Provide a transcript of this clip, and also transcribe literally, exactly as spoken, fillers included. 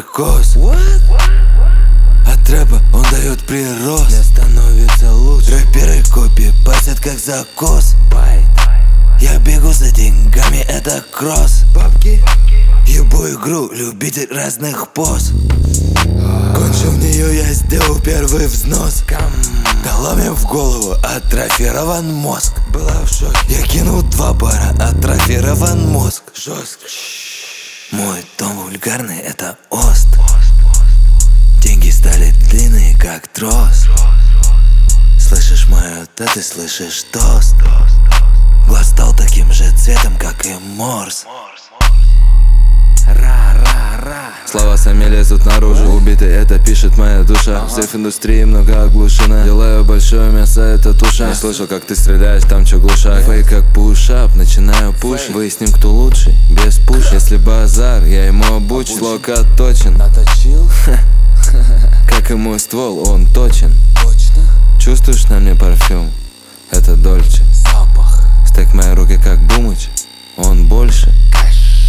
наркоз. От рэпа он дает прирост. Мне становится лучше. Рэперы копии пасят как закос. Я бегу за деньгами, это кросс. Бабки, ебу игру, любитель разных поз. Кончил в нее, я сделал первый взнос. Доломим в голову, атрофирован мозг. Была в шоке, я кинул два бара, атрофирован мозг. Жестко. Мой дом вульгарный, это ост. Деньги стали длинные, как трос. Слышишь мое, да ты слышишь тост. Глаз стал таким же цветом, как и морс. Ра-ра-ра. Слова сами лезут наружу. Убитый, это пишет моя душа. В сейф-индустрии много оглушено. Делаю большое мясо, это туша. Не слышал, как ты стреляешь, там чё глушак. Фейк как пуш-ап, начинаю пуш. Выясним, кто лучший, без пуш. Если базар, я ему обучу. Слог отточен. Наточил? Как и мой ствол, он точен. Точно? Чувствуешь на мне парфюм? Это Дольче. Запах. Стек мои руки как Бумыч. Он больше.